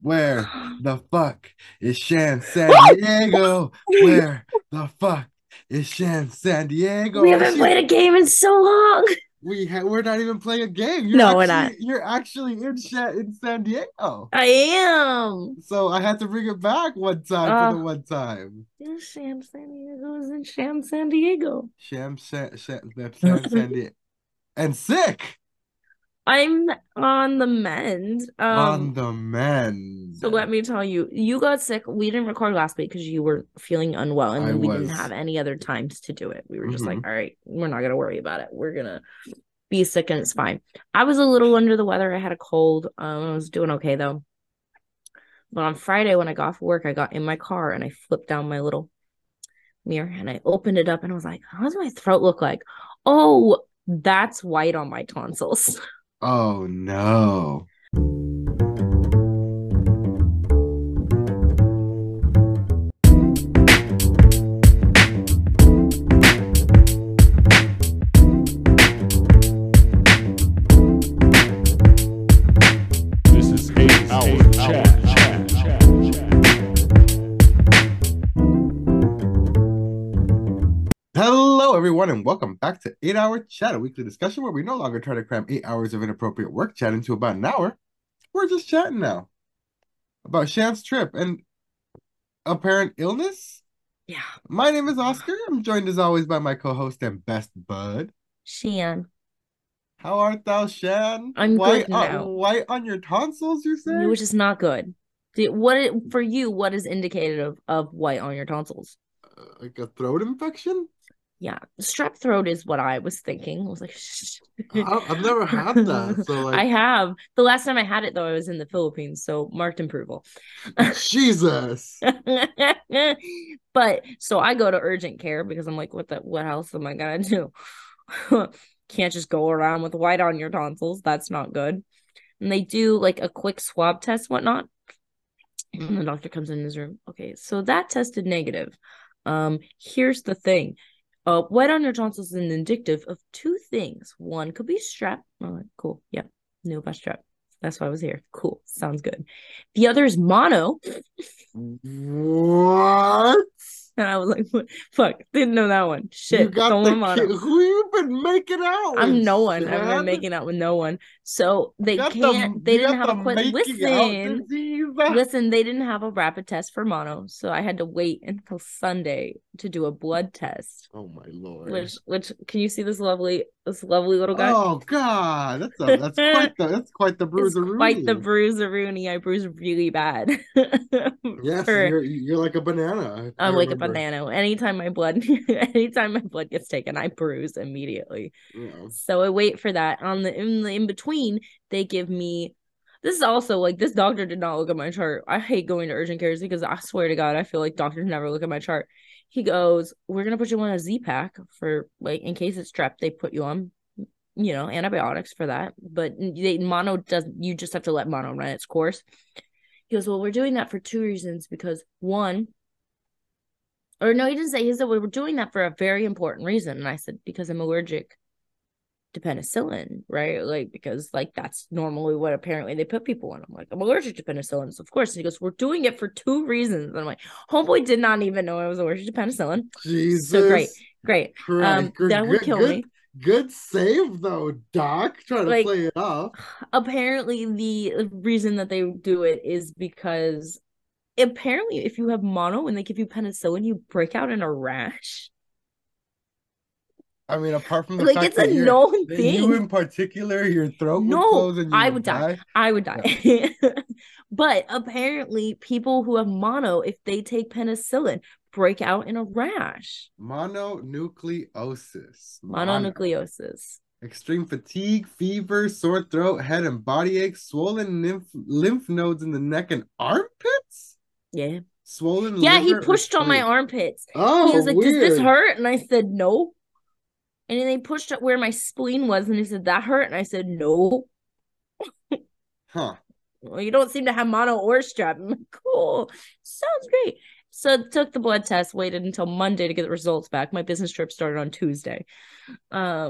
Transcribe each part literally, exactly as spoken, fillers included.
Where the fuck is Shan San Diego? Where the fuck is Shan San We Diego? haven't She's played a game in so long. we ha- we're not even playing a game. You're No, we're not. actually you're actually in Shan in San Diego. I am. So I had to bring it back one time for Uh, the one time. Sham San Diego is in Sham San Diego. Sham San San, San, San Diego and sick I'm on the mend. Um, on the mend. so let me tell you, you got sick. We didn't record last week because you were feeling unwell, and I then we didn't have was. any other times to do it. We were just like, Mhm. all right, we're not gonna worry about it. We're gonna be sick and it's fine. I was a little under the weather. I had a cold. Um, I was doing okay though. But on Friday when I got off work, I got in my car and I flipped down my little mirror and I opened it up and I was like, how does my throat look like? Oh, that's white on my tonsils. Oh no. This is eight hour chat. chat, chat, Hello, everyone, and welcome back to eight Hour Chat, a weekly discussion where we no longer try to cram eight hours of inappropriate work chat into about an hour. We're just chatting now about Shan's trip and apparent illness. Yeah. My name is Oscar. I'm joined as always by my co-host and best bud. Shan, How art thou, Shan? I'm White, good uh, now, white on your tonsils, you say? which is not good. The- What it, for you, what is indicated of, of white on your tonsils? Uh, like a throat infection? Yeah, strep throat is what I was thinking. I was like, I- I've never had that, so I like, have. The last time I had it though, I was in the Philippines, so marked approval. Jesus. But so I go to urgent care because I'm like, what the what else am I gonna do? Can't just go around with white on your tonsils. That's not good. And they do like a quick swab test, whatnot. And the doctor comes in his room. Okay, so that tested negative. Um, here's the thing. Uh, white on your tonsils is an indicative of two things. One could be strep. I'm like, cool. Yep. Knew about strep. That's why I was here. Cool. Sounds good. The other is mono. What? And I was like, what? Fuck, didn't know that one. You Shit, got the someone kid. mono. Who you been making out with, I'm no one. I've been Shan? making out with no one. So You they got the can't, they you didn't got have the a quick making out listen. disease. Listen, they didn't have a rapid test for mono, so I had to wait until Sunday to do a blood test. Oh my lord. Which, which, can you see this lovely, this lovely little guy? Oh god, that's a that's quite the that's quite the It's quite the bruiseroonie. bruiseroonie. I bruise really bad. Yes, For you're you're like a banana. I I'm like a remember. banana. Anytime my blood, anytime my blood gets taken, I bruise immediately. Yeah. So I wait for that. On the in the in between, they give me. This is also like this doctor did not look at my chart. I hate going to urgent cares because I swear to God, I feel like doctors never look at my chart. He goes, "We're gonna put you on a Z pack for like in case it's strep. They put you on, you know, antibiotics for that. But they mono doesn't. You just have to let mono run its course." He goes, "Well, we're doing that for two reasons because one." Or no, he didn't say. He said we were doing that for a very important reason. And I said, because I'm allergic to penicillin, right? Like, because like that's normally what apparently they put people on. I'm like, I'm allergic to penicillin. So of course. And he goes, we're doing it for two reasons. And I'm like, homeboy did not even know I was allergic to penicillin. So great, Jesus great. Christ. Um, Good that would good kill good me. good save though, Doc. Trying to Like, play it off. apparently the reason that they do it is because apparently if you have mono and they give you penicillin, you break out in a rash. I mean, apart from the Like fact it's a that you're known that you thing. in particular, your throat would No, close and you I would would die. die. I would Yeah. die. But apparently, people who have mono, if they take penicillin, break out in a rash. Mononucleosis. Mono. Mononucleosis. Extreme fatigue, fever, sore throat, head and body aches, swollen lymph, lymph nodes in the neck and armpits, Yeah. swollen Yeah, he liver or pushed on my spleen. armpits. He Oh, was like, "Does this weird. hurt?" And I said, "No." And then they pushed up where my spleen was, and he said, "That hurt?" And I said, "No." Huh. Well, you don't seem to have mono or strep. I'm like, cool. Sounds great. So took the blood test, waited until Monday to get the results back. My business trip started on Tuesday. Um,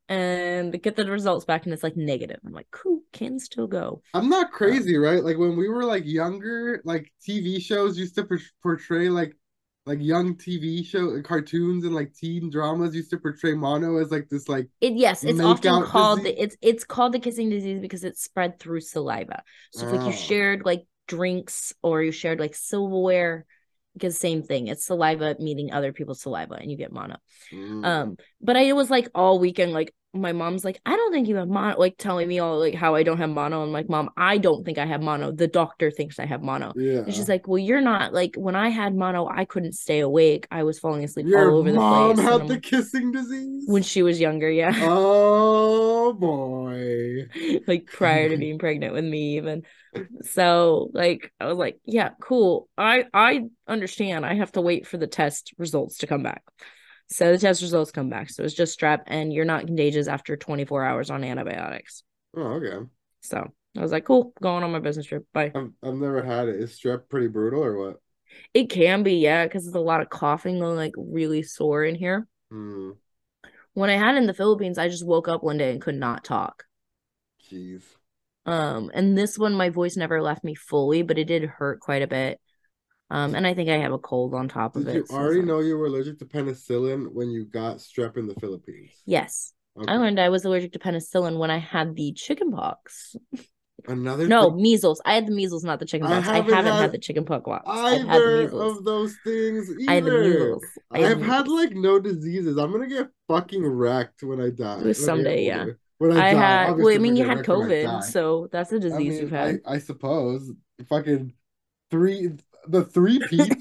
and get the results back, and it's like negative. I'm like, cool, can still go. I'm not Um, crazy, right? Like when we were like younger, like T V shows used to por- portray like like young T V show cartoons and like teen dramas used to portray mono as like this like it yes, it's make often out called disease. the it's it's called the kissing disease because it's spread through saliva. So if like you Oh. shared like drinks or you shared like silverware, because same thing, it's saliva meeting other people's saliva and you get mono. Mm. Um, but I was like all weekend, like my mom's like, I don't think you have mono, like telling me all like how I don't have mono. I'm like, Mom, I don't think I have mono. The doctor thinks I have mono. Yeah. And she's like, well, you're not. Like when I had mono, I couldn't stay awake. I was falling asleep Your all over the mom place. had And the I'm- kissing disease? when she was younger, yeah. Oh boy. Like prior to being pregnant with me even. So like I was like, yeah, cool. I I understand. I have to wait for the test results to come back. So the test results come back. So it's just strep, and you're not contagious after twenty-four hours on antibiotics. Oh, okay. So I was like, cool, going on my business trip. Bye. I've I've never had it. Is strep pretty brutal or what? It can be, yeah, because there's a lot of coughing and like really sore in here. Hmm. When I had it in the Philippines, I just woke up one day and could not talk. Jeez. Um, and this one, my voice never left me fully, but it did hurt quite a bit. Um, and I think I have a cold on top of Did it. you so already some- know you were allergic to penicillin when you got strep in the Philippines? Yes. Okay. I learned I was allergic to penicillin when I had the chicken pox. Another No, thing, measles. I had the measles, not the chicken I pox. I haven't haven't had had the chicken pox. I've had the either measles. of those things either. I had the measles. I had I've the had measles. like no diseases. I'm gonna get fucking wrecked when I die. when I get Someday, yeah. older. When I, I die, had, obviously well, I I'm mean, gonna you get had wrecked when I die. COVID, so that's a I disease mean, you've I, had. I suppose fucking three the three peat.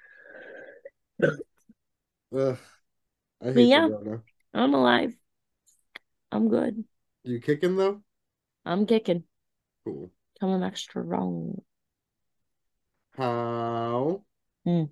Ugh, I But hate yeah, the Rona. I'm alive. I'm good. You kicking though? I'm kicking. Cool. Coming back strong. How Hmm.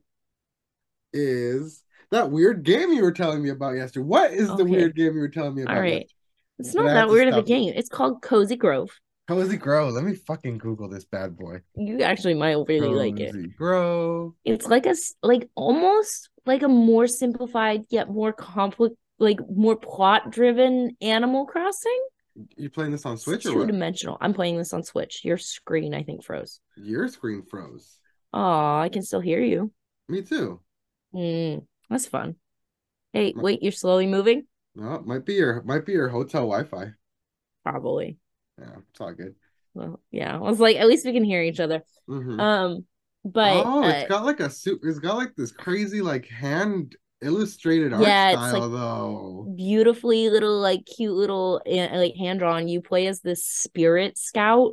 is that weird game you were telling me about yesterday? What is the Okay. weird game you were telling me about All right. yesterday? It's But not I have that to weird of a stop you. game. It's called Cozy Grove. Cozy Grove. Let me fucking Google this bad boy. You actually might really like it. Cozy Grove. It's like a s- like almost like a more simplified yet more complex, like more plot driven Animal Crossing. You playing this on It's Switch or two what? dimensional. I'm playing this on Switch. Your screen, I think, froze. Your screen froze. Oh, I can still hear you. Me too. Hmm, that's fun. Hey, My- wait, you're slowly moving? No, it might be your might be your hotel Wi-Fi. Probably. Yeah, it's all good. Well, yeah. I was like, at least we can hear each other. Mhm. Um, but Oh, uh, it's got like a suit. It's got like this crazy like hand illustrated art Yeah, it's, style like, though. beautifully little, like cute little, uh, like hand drawn. You play as this spirit scout.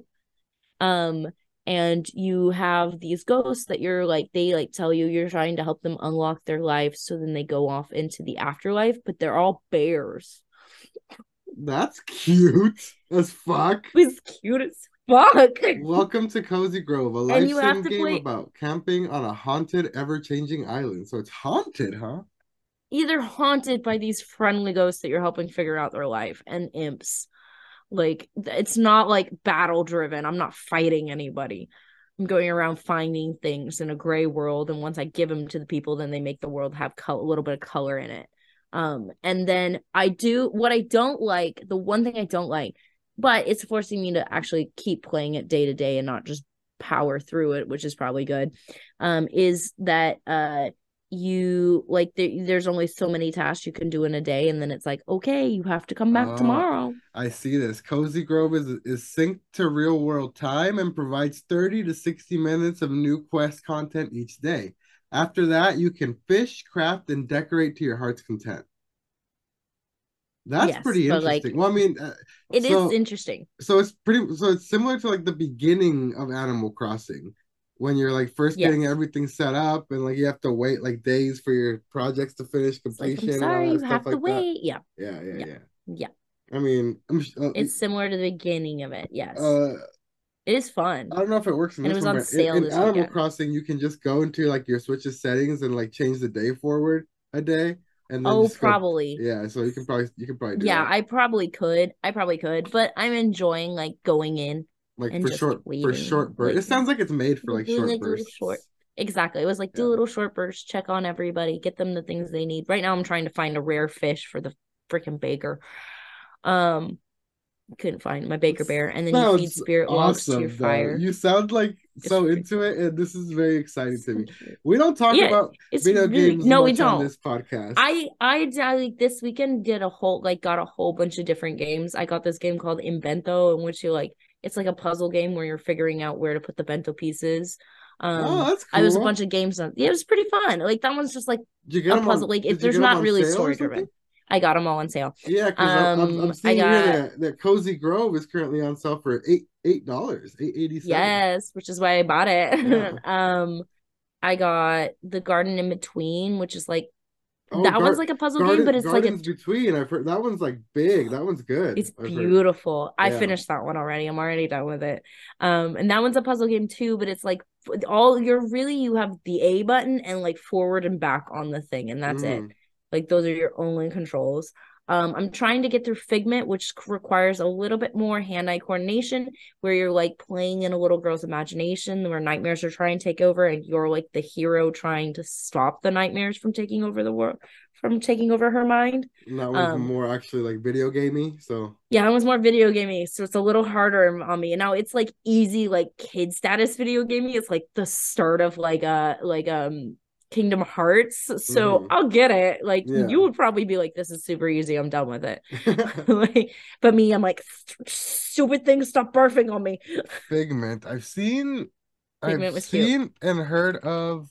Um, and you have these ghosts that you're like, they like tell you you're trying to help them unlock their life. So then they go off into the afterlife, but they're all bears. That's cute as fuck. It's cute as fuck. Welcome to Cozy Grove, a And you have life sim to game play- about camping on a haunted, ever-changing island. So it's haunted, huh? Either haunted by these friendly ghosts that you're helping figure out their life and imps. Like, it's not like battle driven. I'm not fighting anybody. I'm going around finding things in a gray world, and once I give them to the people, then they make the world have col- a little bit of color in it. Um, and then I do what I don't like. The one thing I don't like, but it's forcing me to actually keep playing it day to day and not just power through it, which is probably good. Um, is that uh. you like there, there's only so many tasks you can do in a day, and then it's like, okay, you have to come back Oh, tomorrow. I see this. Cozy Grove is is synced to real world time and provides thirty to sixty minutes of new quest content each day. After that, you can fish, craft, and decorate to your heart's content. That's Yes, pretty but, like, interesting. Well, I mean, uh, It is so, interesting. so it's pretty. So it's similar to like the beginning of Animal Crossing, when you're like first getting Yes. everything set up, and like you have to wait like days for your projects to finish It's like, completion I'm sorry, and all you that have stuff to like that. wait. Yeah, Yeah, yeah, Yeah. yeah. yeah. I mean, I'm. sh- Uh, It's similar to the beginning of it. Yes, uh, it is fun. I don't know if it works in And it this was one, on but sale in, in this Animal weekend. Crossing, you can just go into like your Switch's settings and like change the day forward a day, and then Oh, just go- probably. yeah. So you can probably you can probably do Yeah, that. I probably could. I probably could, but I'm enjoying like going in. like and for just short for waiting, short bursts. like, It sounds like it's made for like doing, short like, little bursts. short- Exactly. It was like, do Yeah. a little short burst, check on everybody, get them the things they need. Right now, I'm trying to find a rare fish for the freaking baker. Um, couldn't find my Baker Bear, and then you feed Sounds spirit logs to your awesome, though. fire. You sound like It's so pretty into cool. it, and this is very exciting to So me. cute. We don't talk Yeah, about it's video really games no, we much on don't. this podcast. I I did- I, like this weekend did a whole like got a whole bunch of different games. I got this game called Invento, in which you like it's like a puzzle game where you're figuring out where to put the bento pieces. Oh, Um, that's I was a cool. bunch of games. On, yeah, it was pretty fun. Like that one's just like Did you get a them puzzle. on? Like Did if you there's get them not on really sale or story something? driven. I got them all on sale. Yeah, because I'm I'm Um, I seeing here got that that Cozy Grove is currently on sale for eight eight dollars, eight eighty seven. yes, which is why I bought it. Yeah. um, I got the Garden in Between, which is like Oh, that one's Gar like a puzzle game, Garden but it's like a Gardens Between. I've heard that one's like big. That one's good. it's I've heard. beautiful. I Yeah. finished that one already. I'm already done with it. Um, and that one's a puzzle game too, but it's like f- all you're really you have the A button and like forward and back on the thing, and that's it. Mhm. Like those are your only controls. Um, I'm trying to get through Figment, which c- requires a little bit more hand-eye coordination, where you're like playing in a little girl's imagination, where nightmares are trying to take over, and you're like the hero trying to stop the nightmares from taking over the world, from taking over her mind. And that one's Um, more actually like video gamey. So yeah, that one's more video gamey, so it's a little harder on me. And now it's like easy, like kid status video gamey. It's like the start of like uh like um Kingdom Hearts. So mhm. I'll get it. Like Yeah. you would probably be like, this is super easy. I'm done with it. Like, but me, I'm like, stupid thing, stop barfing on me. Figment. I've seen Figment I've was cute. seen and heard of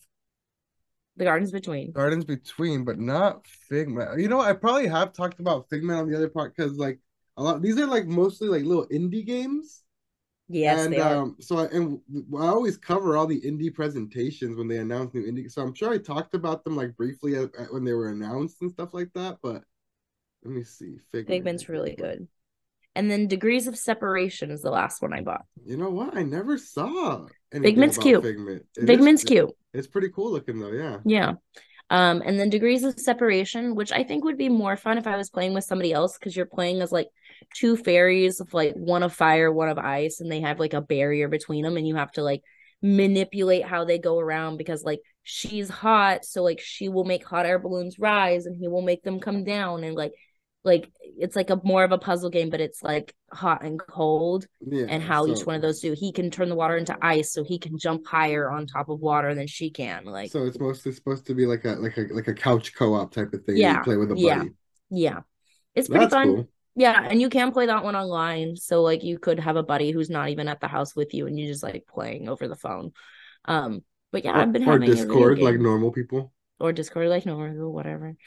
The Gardens Between. Gardens Between, but not Figment. You know, I probably have talked about Figment on the other part because like a lot these are like mostly like little indie games. Yes, And they are. um, so I, and I always cover all the indie presentations when they announce new indie. So I'm sure I talked about them like briefly at, at when they were announced and stuff like that. But let me see, Figment. Figment's really good. And then Degrees of Separation is the last one I bought. You know what? I never saw anything Figment's about cute. Figment. It is- Figment's cute. It's pretty cool looking though. Yeah. Yeah. Um, and then Degrees of Separation, which I think would be more fun if I was playing with somebody else, because you're playing as like two fairies of like one of fire, one of ice, and they have like a barrier between them, and you have to like manipulate how they go around because like she's hot, so like she will make hot air balloons rise and he will make them come down, and like like it's like a more of a puzzle game, but it's like hot and cold. Yeah. And how so, each one of those do. He can turn the water into ice, so he can jump higher on top of water than she can. Like, so it's mostly supposed to be like a like a like a couch co-op type of thing. yeah, You play with a yeah, buddy. yeah. It's pretty That's fun. cool. Yeah, and you can play that one online. So like you could have a buddy who's not even at the house with you, and you just like playing over the phone. Um, but yeah, Or, I've been or having a video Discord like game. normal people. Or Discord like normal, whatever.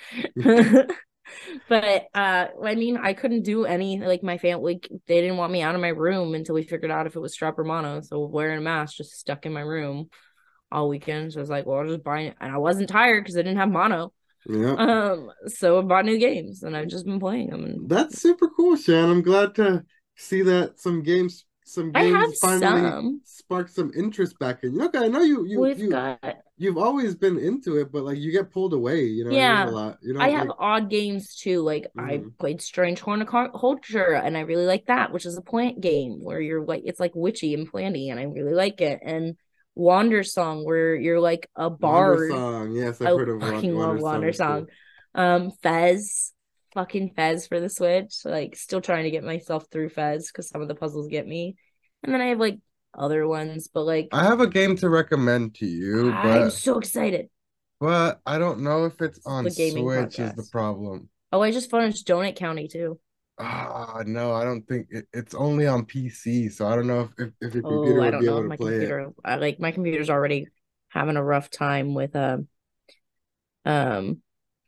But uh I mean, I couldn't do any like my family like, they didn't want me out of my room until we figured out if it was strep or mono. So wearing a mask, just stuck in my room all weekend. So I was like, well, I'll just buy it. And I wasn't tired because I didn't have mono. Yeah. Um, so I bought new games and I've just been playing them. And That's super cool, Shan. I'm glad to see that some games some I have games finally some. sparked some interest back in you. Okay, I know you you We've you got you've always been into it, but like you get pulled away, you know what I yeah. mean, a lot. You know, I have like odd games too. Like I mhm. played Strange Horticulture and I really like that, which is a plant game where you're like it's like witchy and planty, and I really like it. And Wander Song, where you're like a Wander bard. Song. Yes, I've I heard of Wan- fucking Wander love Wander Song. Song. Um, Fez, fucking Fez for the Switch. Like, still trying to get myself through Fez because some of the puzzles get me. And then I have like other ones, but like I have a game to recommend to you, I'm but so excited. but I don't know if it's This is on the gaming Switch is the podcast. problem. Oh, I just finished Donut County too. Ah, no, I don't think it, it's only on P C, so I don't know if, if, if your Oh, computer I would don't be know able if to my play it. computer. I like my computer's already having a rough time with um um.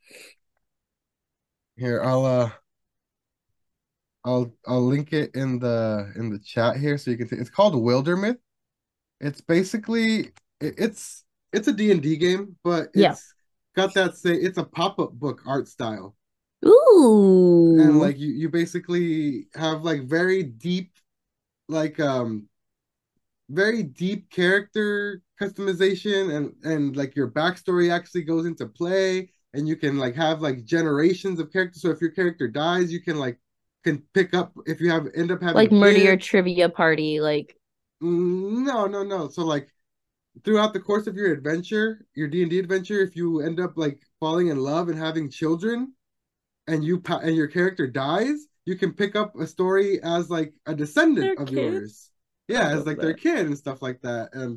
Here, I'll uh I'll I'll link it in the in the chat here so you can see. It's called Wildermyth. It's basically it, it's it's a D and D game, but Yeah. it's got that say it's a pop-up book art style. Ooh. And like you you basically have like very deep like um very deep character customization, and and like your backstory actually goes into play, and you can like have like generations of characters. So if your character dies, you can like can pick up if you have end up having like murder your kids. trivia party, like Mm, No, no, no. So like throughout the course of your adventure, your D and D adventure, if you end up like falling in love and having children, and you pa- and your character dies, you can pick up a story as like a descendant Their of kids. yours. Yeah, I as love like their that. kid and stuff like that. And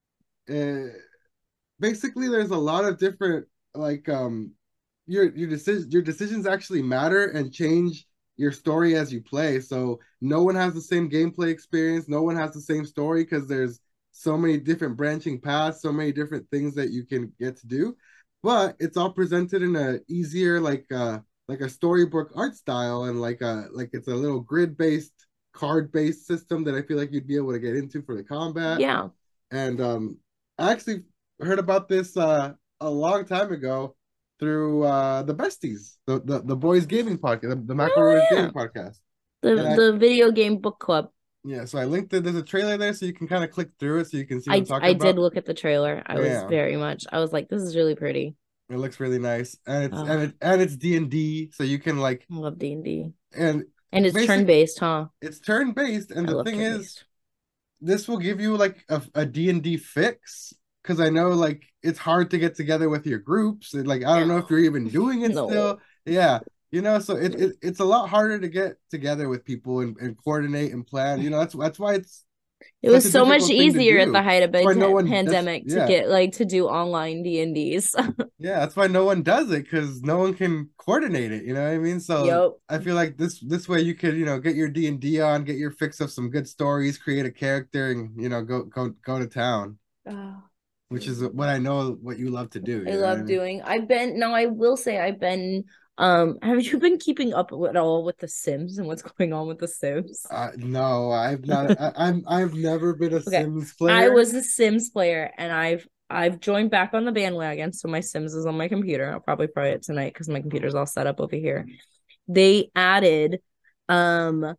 uh, basically, there's a lot of different like um your your decision your decisions actually matter and change your story as you play. So no one has the same gameplay experience. No one has the same story because there's so many different branching paths, so many different things that you can get to do. But it's all presented in a easier like uh like a storybook art style and like a like it's a little grid based card based system that I feel like you'd be able to get into for the combat. Yeah. And um I actually heard about this uh a long time ago through uh the Besties, the the, the boys gaming podcast, the, the McElroy's Oh yeah. gaming podcast. The And I the video game book club. yeah, so I linked it. There's a trailer there, so you can kind of click through it, so you can see what I'm I talking I did about. look at the trailer. I was Yeah, very much. I was like, this is really pretty. it looks really nice, and it's and Oh, it and it's D and D, so you can like I love D and D. and And it's turn basic. based, huh? It's turn based, and I the love thing turn is, based. this will give you like a a D and D fix because I know like it's hard to get together with your groups. And, like I don't know if No. you're even doing it No. still. Yeah, you know, so it, it it's a lot harder to get together with people and, and coordinate and plan. You know, that's that's why it's It such was a so much difficult thing to easier at the do. height of That's why no the one. That's pandemic to yeah, get like to do online D and Ds. yeah. That's why no one does it because no one can coordinate it. You know what I mean? So Yep. I feel like this this way you could you know get your D and D on, get your fix of some good stories, create a character, and you know go go go to town. Oh, Which is what I know what you love to do. I You know what I love mean? doing. I've been now. I will say I've been. Um, have you been keeping up at all with The Sims and what's going on with The Sims? Uh, no, I've not. I, I'm. I've never been a Okay, Sims I player. was a Sims player, and I've I've joined back on the bandwagon. So my Sims is on my computer. I'll probably play it tonight because my computer's all set up over here. They added, um,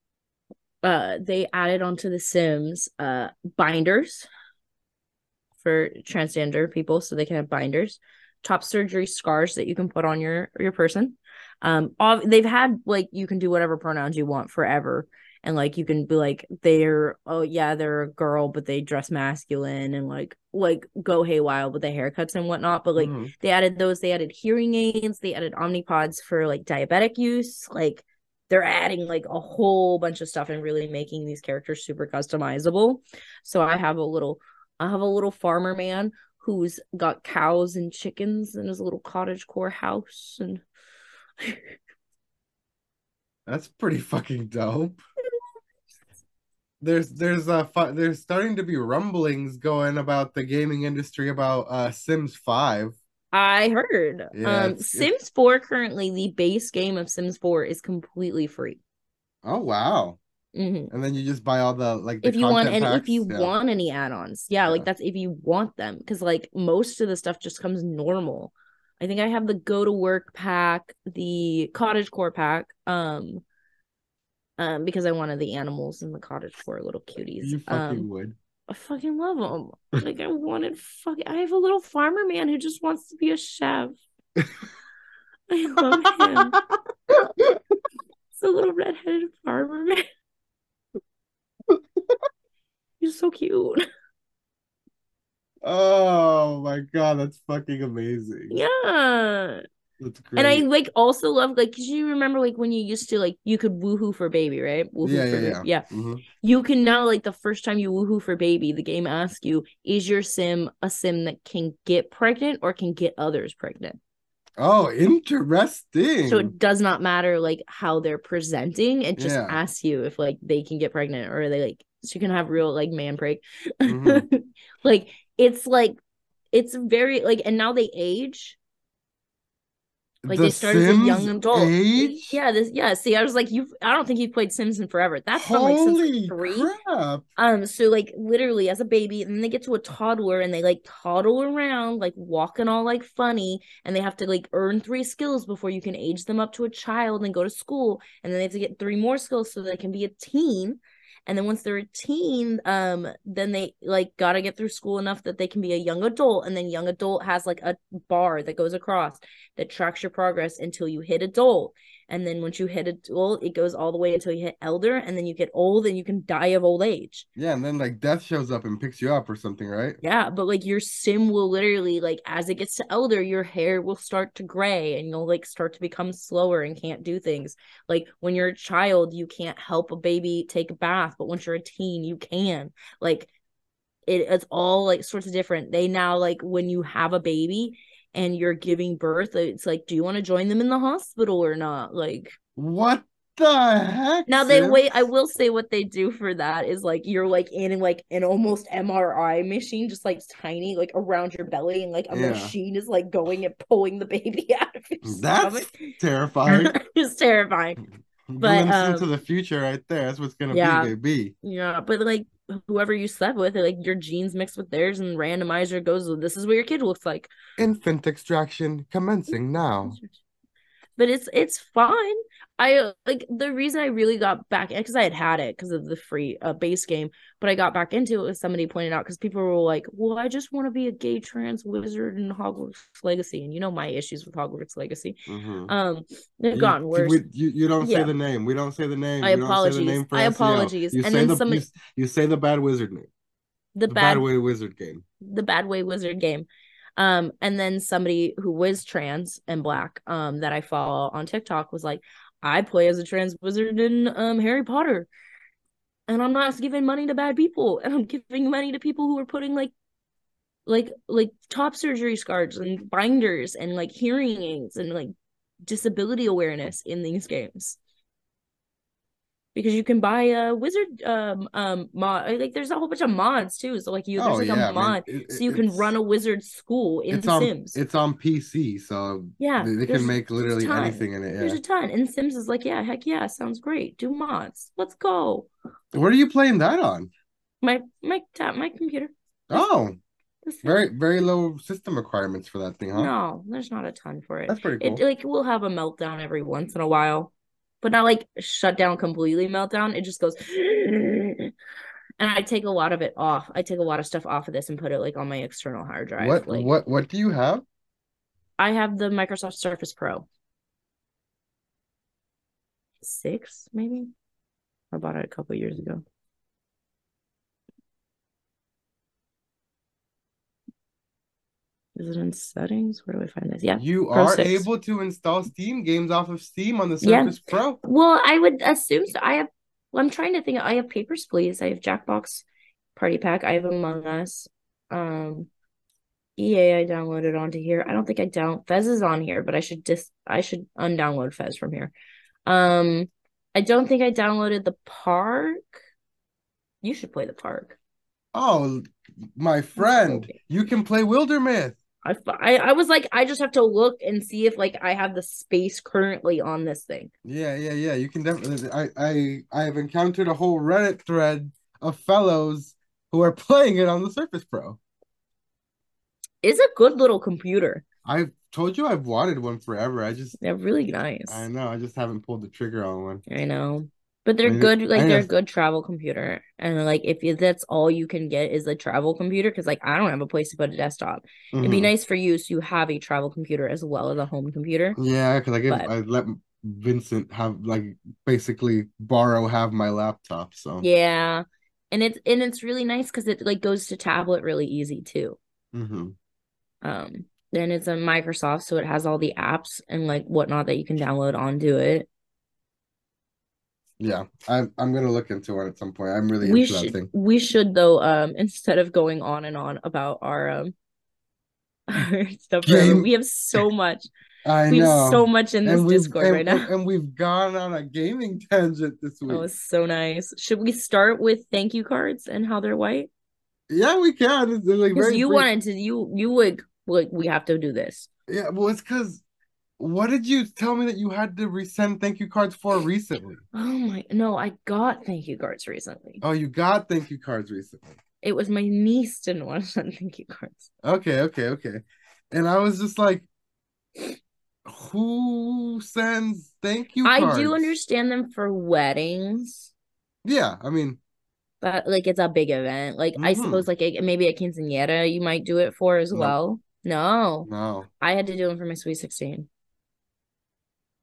uh, they added onto The Sims, uh, binders for transgender people, so they can have binders, top surgery scars that you can put on your your person. Um, all, they've had like you can do whatever pronouns you want forever, and like you can be like they're oh yeah they're a girl but they dress masculine and like like go haywire with the haircuts and whatnot. But like Mhm. they added those, they added hearing aids, they added omnipods for like diabetic use. Like they're adding like a whole bunch of stuff and really making these characters super customizable. So I have a little I have a little farmer man who's got cows and chickens in his little cottage core house. And That's pretty fucking dope. There's there's uh fu- there's starting to be rumblings going about the gaming industry about uh Sims five. I heard Yeah, um it's, it's Sims four, currently the base game of Sims four is completely free. oh wow. hmm And then you just buy all the like the If you want content and if packs. you Yeah. want any add-ons, yeah, like Yeah. that's if you want them, because like most of the stuff just comes normal. I think I have the go to work pack, the cottage core pack, um, um, because I wanted the animals in the cottage core, little cuties. You fucking Um, would. I fucking love them. Like I wanted fucking. I have a little farmer man who just wants to be a chef. I love him. It's a little redheaded farmer man. He's so cute. Oh my god, that's fucking amazing. Yeah. That's And I great. like also love like because you remember like when you used to like you could woohoo for baby, right? Woohoo Yeah, for yeah, baby. yeah. Yeah. Mhm. You can now like the first time you woohoo for baby, the game asks you, is your sim a sim that can get pregnant or can get others pregnant? Oh, interesting. So it does not matter like how they're presenting. It just Yeah. asks you if like they can get pregnant or they like so you can have real like man break. Mhm. Like it's like it's very like and now they age. Like The they start as a young Sims adult. age? Yeah, this yeah. See, I was like, you I don't think you've played Sims in forever. That's been like since like, Holy three. crap. Um, so like literally as a baby, and then they get to a toddler and they like toddle around, like walking all like funny, and they have to like earn three skills before you can age them up to a child and go to school, and then they have to get three more skills so they can be a teen. And then once they're a teen, um, then they like gotta get through school enough that they can be a young adult, and then young adult has like a bar that goes across that tracks your progress until you hit adult. And then once you hit adult, it goes all the way until you hit elder, and then you get old and you can die of old age. Yeah, and then like death shows up and picks you up or something, right? Yeah, but like your sim will literally, like, as it gets to elder, your hair will start to gray and you'll like start to become slower and can't do things. Like when you're a child, you can't help a baby take a bath, but once you're a teen, you can. Like it, it's all like sorts of different. They now, like, when you have a baby and you're giving birth, it's like, do you want to join them in the hospital or not? Like, What the heck? now they sis? wait. I will say what they do for that is like you're like in like an almost M R I machine, just like tiny, like around your belly, and like a Yeah. machine is like going and pulling the baby out of your That's stomach. terrifying. It's terrifying. But, Glimpse into um, the future right there. That's what's gonna yeah. be, baby. Yeah, but like whoever you slept with, like your genes mixed with theirs, and randomizer goes, this is what your kid looks like. Infant extraction commencing now. But it's it's fine. I like the reason I really got back in, because I had had it because of the free uh, base game, but I got back into it, as somebody pointed out, because people were like, well, I just want to be a gay trans wizard in Hogwarts Legacy, and you know my issues with Hogwarts Legacy. Mhm. Um, they've You- gotten worse. we- you, you don't say Yeah. the name. We don't say the name. I We don't say the apologies. name for I S E O. apologies. You And say then the somebody- you, you say the bad wizard name. the The bad bad way wizard game. the bad way wizard game. Um, and then somebody who was trans and black, um, that I follow on TikTok was like, I play as a trans wizard in um Harry Potter, and I'm not giving money to bad people, and I'm giving money to people who are putting like like like top surgery scars and binders and like hearing aids and like disability awareness in these games. Because you can buy a wizard um um mod, like there's a whole bunch of mods too. So like you there's Oh, like yeah, a man. mod, It- so you can it's- run a wizard school in It's on Sims. it's on P C, so Yeah, they, they there's- can make there's a literally ton. anything in it. There's Yeah. a ton. And Sims is like, yeah, heck yeah, sounds great. Do mods. Let's go. What are you playing that on? My my tap my computer. Oh, The Sims. very very low system requirements for that thing, huh? No, there's not a ton for it. That's pretty It cool. like will have a meltdown every once in a while, but not like shut down completely meltdown. It just goes, and I take a lot of it off. I take a lot of stuff off of this and put it like on my external hard drive. What Like what what do you have? I have the Microsoft Surface Pro six, maybe. I bought it a couple years ago. Is it in settings? Where do I find this? Yeah. You Pro are six. able to install Steam games off of Steam on the Yeah. Surface Pro. Well, I would assume so. I have, well, I'm trying to think. I have Papers, Please. I have Jackbox Party Pack. I have Among Us. Um, E A I downloaded onto here. I don't think I down Fez is on here, but I should just I should undownload Fez from here. Um, I don't think I downloaded the Park. You should play the Park. Oh, my friend, you can play Wildermyth. I, I I was like, I just have to look and see if like I have the space currently on this thing. Yeah, yeah, yeah. You can definitely. I, I, I have encountered a whole Reddit thread of fellows who are playing it on the Surface Pro. It's a good little computer. I've told you I've wanted one forever. I just, They're really nice. I know, I just haven't pulled the trigger on one. I know. But they're I- good, like I they're a have- good travel computer. And like if you, that's all you can get is a travel computer, because like I don't have a place to put a desktop. It'd be Mhm. nice for you so you have a travel computer as well as a home computer. Yeah, because I give, But- I let Vincent have like basically borrow have my laptop. So Yeah. And it's and it's really nice because it like goes to tablet really easy too. hmm Um, then it's a Microsoft, so it has all the apps and like whatnot that you can download onto it. yeah, I'm I'm gonna look into it at some point. I'm really We into that should thing. we should though, um, instead of going on and on about our um our stuff forever, Game- we have so much. I We know. have so much in this and we've Discord and, right now. and, and we've gone on a gaming tangent this week. Oh, it's so nice. Should we start with thank you cards and how they're white? Yeah, we can. It's like Because very you brief. wanted to, you you would like we have to do this. Yeah, well, it's because what did you tell me that you had to resend thank you cards for recently? Oh my, no, I got thank you cards recently. Oh, you got thank you cards recently. It was my niece didn't want to send thank you cards. Okay, okay, okay. And I was just like, who sends thank you cards? I do understand them for weddings, Yeah, I mean, but like it's a big event. Like I Mhm. suppose like a, maybe a quinceañera you might do it for as No. well. No, no. I had to do them for my sweet sixteen.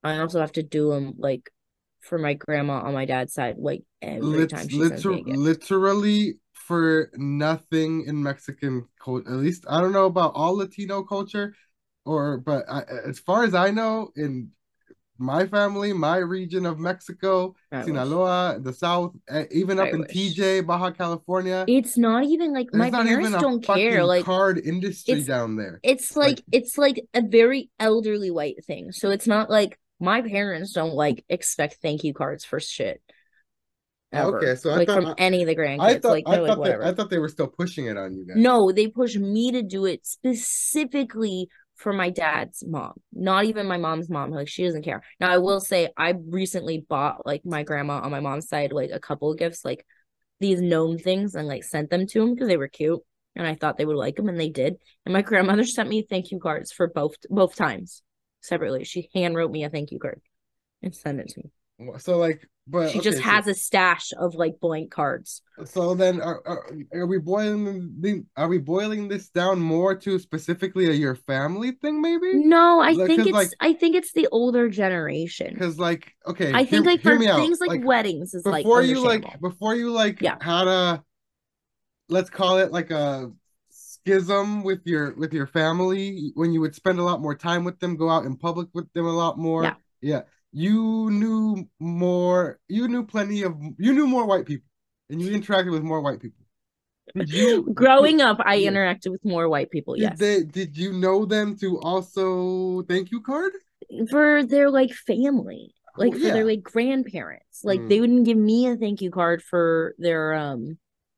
I also have to do them like for my grandma on my dad's side, like every Lit time she sends liter me a gift. literally for nothing in Mexican culture. At least I don't know about all Latino culture, or but I, as far as I know, in my family, my region of Mexico, I wish. Sinaloa, the South, eh, even I up in wish. T J, Baja California, It's not even like my there's not even parents a don't care. fucking Like card industry it's down there. it's Like, like it's like a very elderly white thing. So it's not like my parents don't like expect thank you cards for shit okay, ever. so I Like thought from I, any of the I grandkids. thought Like I they're like thought that I whatever. thought they were still pushing it on you guys. No, they push me to do it specifically for my dad's mom, not even my mom's mom. Like she doesn't care. Now I will say I recently bought like my grandma on my mom's side like a couple of gifts, like these gnome things, and like sent them to them because they were cute and I thought they would like them, and they did. And my grandmother sent me thank you cards for both both times separately. She hand wrote me a thank you card and sent it to me. So like, but She just okay, so has a stash of like blank cards. so then are, are are we boiling the are we boiling this down more to specifically a your family thing maybe? No, I Like, think cause it's like I think it's the older generation. cause like okay, I hear think like hear for me out. things like Like weddings is like before you like understandable. before you like Yeah. had a let's call it like a schism with your with your family when you would spend a lot more time with them, go out in public with them a lot Yeah. more. Yeah. You knew more, you knew plenty of you knew more white people and you interacted with more white people. Did you did, Growing up, I yeah. interacted with more white people, Did yes. they did you know them to also thank you card? For their like family, Oh like for their yeah. like grandparents. Like they Mm. wouldn't give me a thank you card for their um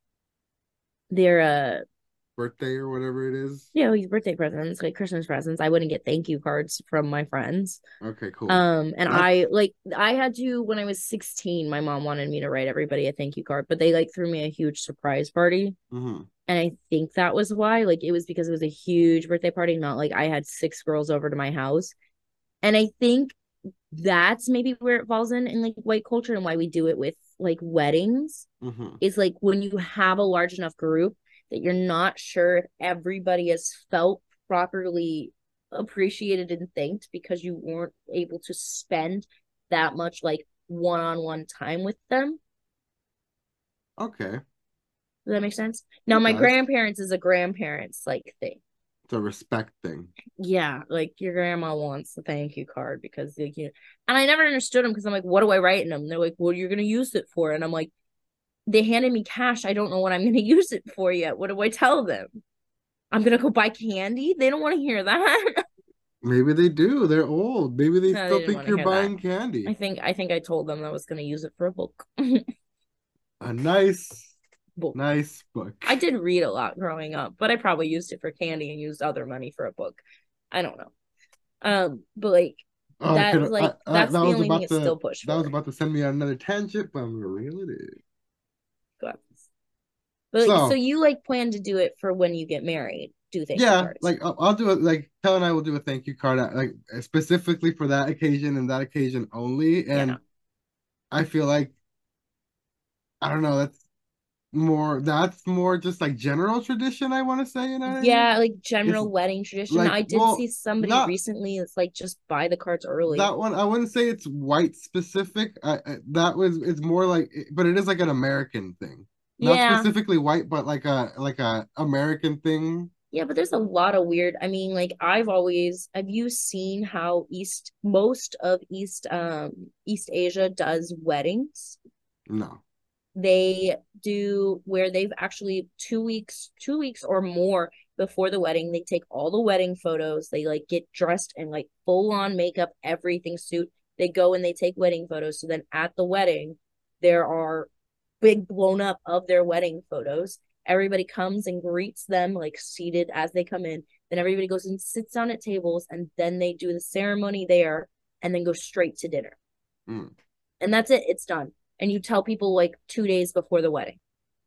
their uh Birthday or whatever it is. you know, these birthday presents, like Christmas presents. I wouldn't get thank you cards from my friends. Okay, cool. Um, and That's I like I had to when I was sixteen, my mom wanted me to write everybody a thank you card, but they like threw me a huge surprise party. mhm. And I think that was why. Like it was because it was a huge birthday party, not like I had six girls over to my house. And I think that's maybe where it falls in in like white culture and why we do it with like weddings Mhm. is like when you have a large enough group that you're not sure if everybody has felt properly appreciated and thanked because you weren't able to spend that much like one-on-one time with them. Okay. Does that make sense? Now It my does. grandparents is a grandparents like thing. It's a respect thing. Yeah, like your grandma wants a thank you card because like you and I never understood them because I'm like, what do I write in them? They're like, what are you gonna use it for? And I'm like, they handed me cash. I don't know what I'm gonna use it for yet. What do I tell them? I'm gonna go buy candy? They don't want to hear that. Maybe they do. They're old. Maybe they No, they still didn't think want to you're hear that. buying I candy. think I think I told them I was gonna use it for a book. A nice, Book. nice book. I did read a lot growing up, but I probably used it for candy and used other money for a book. I don't know. Um, but like Oh, I that could. I, like I, that's that the was only thing about it's to. still pushed That was for. about to send me on another tangent, but I'm gonna reel it in. But like, so So you like plan to do it for when you get married? Do thank you yeah, cards? like I'll, I'll do it. Like Kel and I will do a thank you card, uh, like specifically for that occasion and that occasion only. Yeah. And I feel like I don't know. That's more. That's more just like general tradition. I want to say. You know what I mean? Yeah, like It's general wedding tradition. like I did see well, somebody not recently that's like just buy the cards early. that one. I wouldn't say it's white specific. I, I that was it's more like, but it is like an American thing, not Yeah. specifically white, but like a like a American thing. Yeah, but there's a lot of weird. I mean, like I've always have you seen how East most of East um East Asia does weddings? No. They do where they've actually two weeks, two weeks or more before the wedding, they take all the wedding photos. They like get dressed in like full on makeup, everything suit. They go and they take wedding photos. So then at the wedding, there are big blown up of their wedding photos. Everybody comes and greets them like seated as they come in. Then everybody goes and sits down at tables and then they do the ceremony there and then go straight to dinner. Mm. And that's it. It's done. And you tell people like two days before the wedding.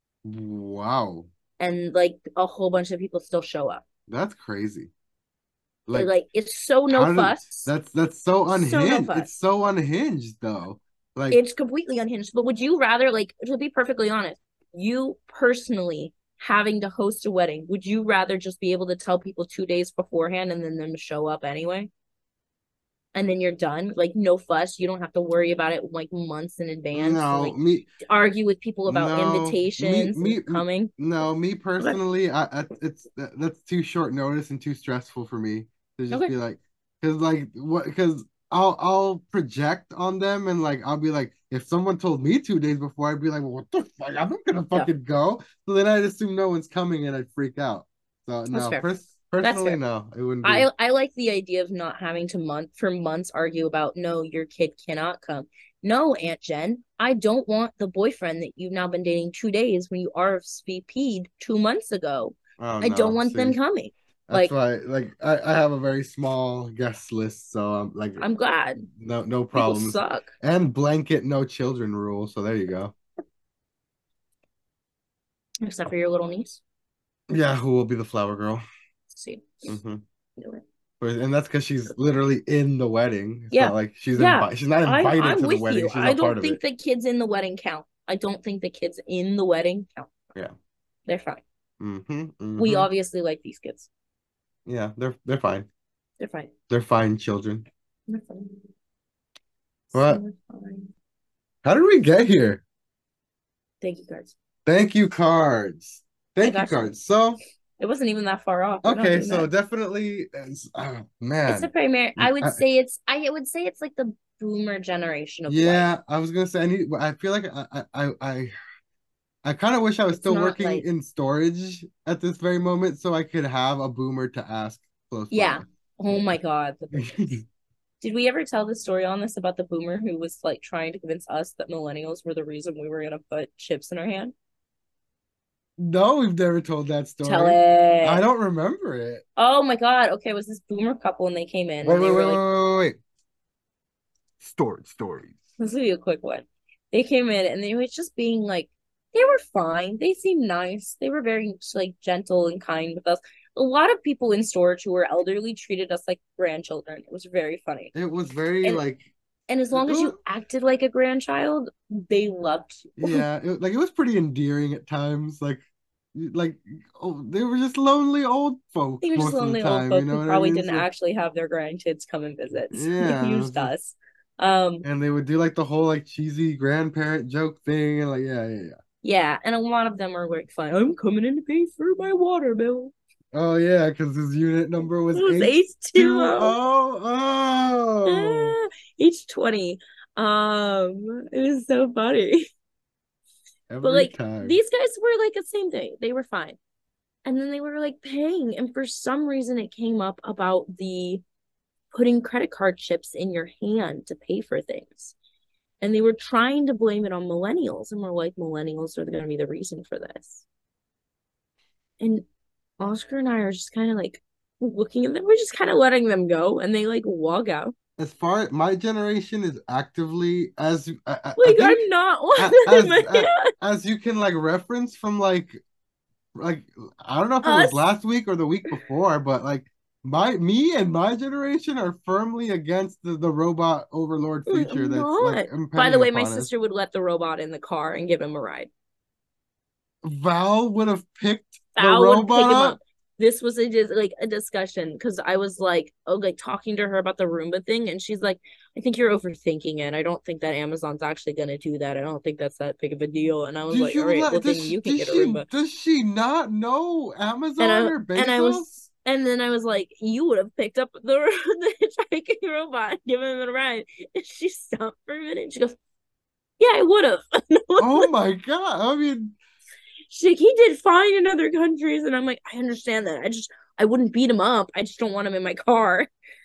Wow. And like a whole bunch of people still show up. That's crazy. It, Like like it's so no how did fuss. that's that's so So no unhinged. It's fuss. so unhinged though. Like It's completely unhinged. But would you rather, like, to be perfectly honest, you personally having to host a wedding, would you rather just be able to tell people two days beforehand and then them show up anyway? and then you're done. Like no fuss. You don't have to worry about it like months in advance. And, No, like me, argue with people about no, me, invitations and me, m- coming. no, me Okay. personally, I, I it's that, that's too short notice and too stressful for me to just Okay. be like, because like what, because I'll I'll project on them and like I'll be like, if someone told me two days before, I'd be like, well, what the fuck? I'm not gonna Yeah, fucking go. So then I'd assume no one's coming and I'd freak out. So that's no, fair. pers That's personally, fair. no, it wouldn't be. I I like the idea of not having to month for months argue about no, your kid cannot come. No, Aunt Jen, I don't want the boyfriend that you've now been dating two days when you R S V P'd two months ago. Oh I don't no, want them see. coming. That's Like, why, like, I, I have a very small guest list, so I'm like, I'm glad. no, no People problems, suck. and blanket no children rule. So there you go. Except for your little niece. Yeah, who will be the flower girl? Let's see. hmm Do it. And that's because she's literally in the wedding. It's Yeah. not like she's Yeah. invited. She's not I'm invited I'm to the with wedding. you. She's I not part don't of think it. the kids in the wedding count. I don't think the kids in the wedding count. Yeah. They're fine. hmm We hmm obviously like these kids. Yeah, they're they're fine. They're fine. They're fine children. They're fine. What? So fine. How did we get here? Thank you, cards. Thank you, cards. Thank you, got you. cards. So, It wasn't even that far off. We're not okay, doing so that. definitely, it's, oh, It's the man. primary. I would I- say it's. I would say it's like the boomer generation of life. Yeah, I was gonna say I need. I feel like I I I I kind of wish I was It's still not working like in storage at this very moment, so I could have a boomer to ask close yeah. by. Oh my God, the boomers. Did we ever tell the story on this about the boomer who was like trying to convince us that millennials were the reason we were gonna put chips in our hand? No, we've never told that Tell story. I it. don't remember it. Oh my God. Okay, it was this boomer couple and they came in Wait, and wait, they wait, were wait, like, wait, wait. Storage stories. this will be a quick one. They came in and they were just being like, they were fine. They seemed nice. They were very like gentle and kind with us. A lot of people in storage who were elderly treated us like grandchildren. It was very funny. It was very And like, and as it long as was, you acted like a grandchild, they loved you. yeah, it, like it was pretty endearing at times. Like, like oh, they were just lonely old folks They were just most of the lonely old time. You folk know who what I probably mean? didn't So, actually have their grandkids come and visit. So they yeah, it was used just, us. Um, and they would do like the whole like cheesy grandparent joke thing, and like, yeah, yeah, yeah. yeah, and a lot of them were like, fine, I'm coming in to pay for my water bill. Oh yeah, because his unit number was It was H H two two O. O. Oh, Ah, H twenty. Um, it was so funny. But every like time. these guys were like the same thing. They were fine. And then they were like paying, and for some reason it came up about the putting credit card chips in your hand to pay for things. And they were trying to blame it on millennials, and we're like, millennials are going to be the reason for this. And Oscar and I are just kind of like looking at them. We're just kind of letting them go, and they like walk out. As far my generation is actively as I, I, I Like think I'm not a- wanting as my a- hand. as you can like reference from like like I don't know if it was Us. last week or the week before, but like my me and my generation are firmly against the, the robot overlord feature I'm that's like not. By the impending way, my upon us. sister would let the robot in the car and give him a ride. Val would have picked the Val would pick him robot. up. This was a just like a discussion because I was like, oh, like talking to her about the Roomba thing, and she's like, I think you're overthinking it. I don't think that Amazon's actually gonna do that. I don't think that's that big of a deal. And I was Do like, all you right, well let then does she, you can does get a she Roomba. does she not know And Amazon I or and I was Bezos? and then I was like, you would have picked up the the hitchhiking robot and given him a ride. And she stopped for a minute. And she goes, yeah, I would have. Oh my God. I mean, She he did fine in other countries, and I'm like, I understand that. I just I wouldn't beat him up. I just don't want him in my car.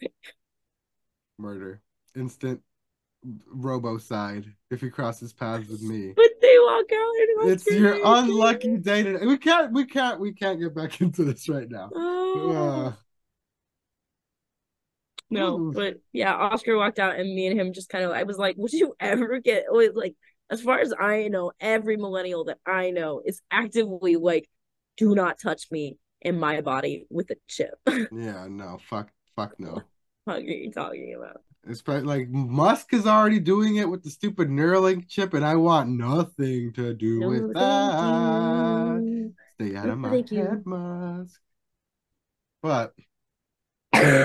murder. Instant robo side if he crosses paths with me. But they walk out and It's your unlucky day today. We can't we can't we can't get back into this right now. Oh. Uh, No, ooh. but yeah, Oscar walked out, and me and him just kind of. I was like, "Would you ever get like?" As far as I know, every millennial that I know is actively like, "Do not touch me in my body with a chip." Yeah, no, fuck, fuck no. What are you talking about? It's probably like Musk is already doing it with the stupid Neuralink chip, and I want nothing to do No, with thank that. you. Stay out No, of my thank head, you. Musk. But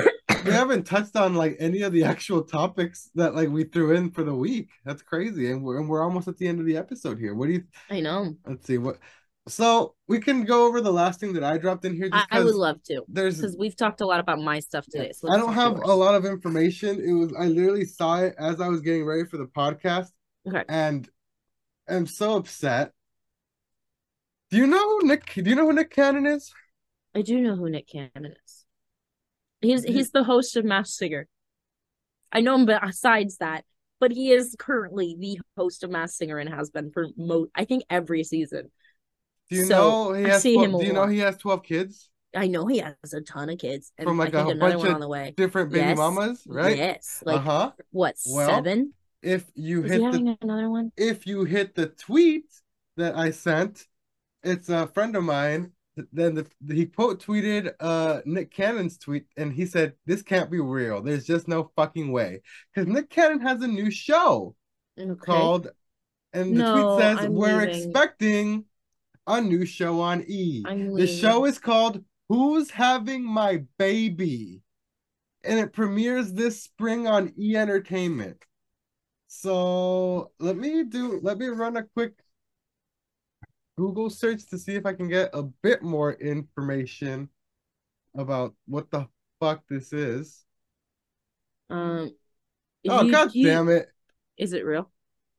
we haven't touched on like any of the actual topics that like we threw in for the week. That's crazy, and we're and we're almost at the end of the episode here. What do you? I know. Let's see what. So we can go over the last thing that I dropped in here, I, just I would because love to, there's. because we've talked a lot about my stuff today. So I let's don't talk have yours. a lot of information. It was I literally saw it as I was getting ready for the podcast, Okay. and I'm so upset. Do you know who Nick? Do you know who Nick Cannon is? I do know who Nick Cannon is. He's Do you- he's the host of Masked Singer. I know him, but besides that, but he is currently the host of Masked Singer and has been for mo I think every season. Do you So, know he I has see twelve, him a do you know lot. he has twelve kids I know he has a ton of kids, and from I like think a another bunch one on of the way. different baby Yes. mamas, right? Yes, like Uh-huh. what, Well, seven? If you Is he hit the having another one? if you hit the tweet that I sent, it's a friend of mine. Then the, he quote tweeted uh Nick Cannon's tweet, and he said, "This can't be real. There's just no fucking way." Because Nick Cannon has a new show Okay. called, and the tweet No, says, I'm "We're leaving. expecting a new show on E." I'm The show leaving. is called "Who's Having My Baby?" and it premieres this spring on E Entertainment. So let me do let me run a quick Google search to see if I can get a bit more information about what the fuck this is. Um, Oh, you, god you, damn it. is it real?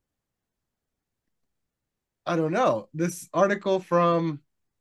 I don't know. This article from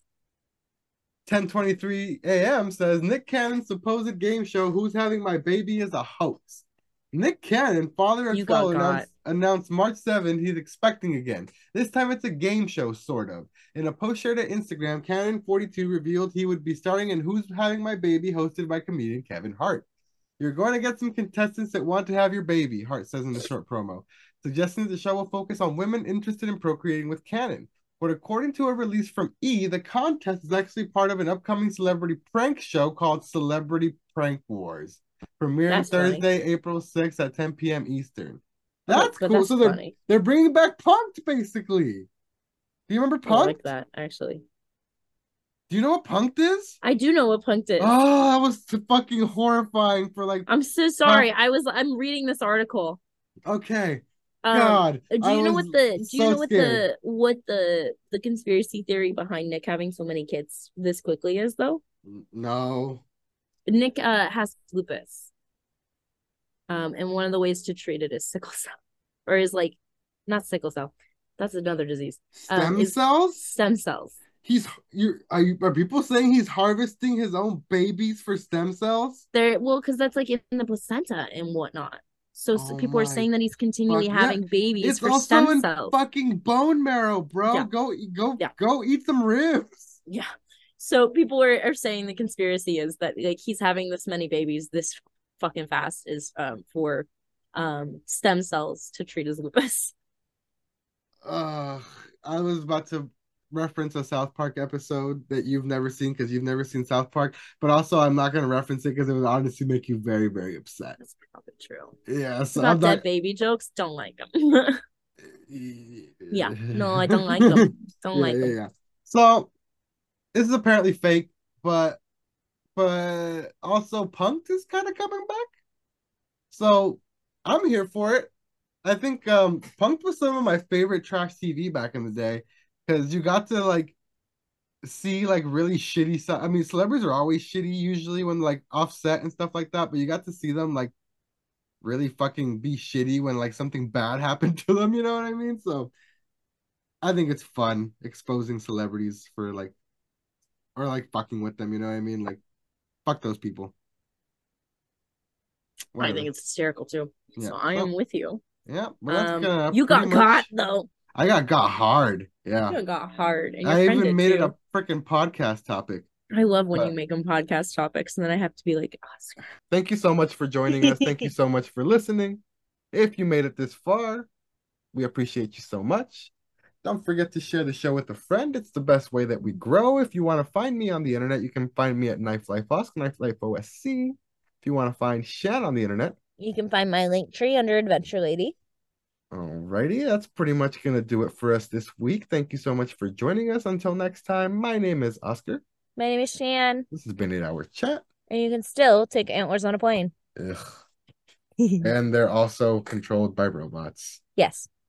ten twenty-three a m says Nick Cannon's supposed game show Who's Having My Baby is a hoax. Nick Cannon, father of You got twelve, got. announced, announced March seventh he's expecting again. This time it's a game show, sort of. In a post shared at Instagram, Cannon forty-two revealed he would be starring in Who's Having My Baby, hosted by comedian Kevin Hart. "You're going to get some contestants that want to have your baby," Hart says in the short promo, suggesting that the show will focus on women interested in procreating with Cannon. But according to a release from E, the contest is actually part of an upcoming celebrity prank show called Celebrity Prank Wars, premiering That's funny. Thursday, April sixth at ten p m Eastern. Oh, That's but cool. that's so they're funny. they're bringing back Punked, basically. Do you remember I like Punked? that, actually. Do you know what Punked is? I do know what Punked is. Oh, that was t- fucking horrifying for like. I'm so sorry. I was I'm reading this article. Okay. Um, God, do I you know was what the do you so know what scared. the what the the conspiracy theory behind Nick having so many kids this quickly is, though? No. Nick uh has lupus. Um, and one of the ways to treat it is sickle cell, or is like not sickle cell. That's another disease. Um, Stem is cells? stem cells. He's you are you are people saying he's harvesting his own babies for stem cells? They're well, because that's like in the placenta and whatnot. So, so Oh people are my saying that he's continually fuck, yeah. having babies It's for also stem in cells. fucking bone marrow, bro. Yeah. Go go Yeah. go eat some ribs. Yeah. So people are, are saying the conspiracy is that like he's having this many babies this fucking fast is um for um stem cells to treat his lupus. Uh, I was about to reference a South Park episode that you've never seen because you've never seen South Park, but also I'm not going to reference it because it would honestly make you very, very upset. That's probably true. Yeah, so About I'm dead not. baby jokes, don't like them. Yeah, no, I don't like them. Don't yeah, like yeah, them. yeah. So this is apparently fake, but but also Punked is kind of coming back. So I'm here for it. I think um Punked was some of my favorite trash T V back in the day because you got to like see like really shitty stuff. I mean, celebrities are always shitty usually when like offset and stuff like that, but you got to see them like really fucking be shitty when like something bad happened to them, you know what I mean? So I think it's fun exposing celebrities for like or like fucking with them, you know what I mean? Like fuck those people. I Whatever. think it's hysterical too. Yeah. So I Well, am with you. yeah, well that's Um, gonna you got pretty got much though. I got got hard. Yeah. You got hard, and your I friend even did made it too. a freaking podcast topic. I love when you But make them podcast topics, and then I have to be like, Oscar. thank you so much for joining us. Thank you so much for listening. If you made it this far, we appreciate you so much. Don't forget to share the show with a friend. It's the best way that we grow. If you want to find me on the internet, you can find me at Knife Life Osc, Knife Life O S C. If you want to find Shan on the internet, You can find my link tree under Adventure Lady. alrighty, that's pretty much going to do it for us this week. Thank you so much for joining us. Until next time, my name is Oscar. My name is Shan, This has been eight Hour Chat. and you can still take antlers on a plane. Ugh. And they're also controlled by robots. Yes.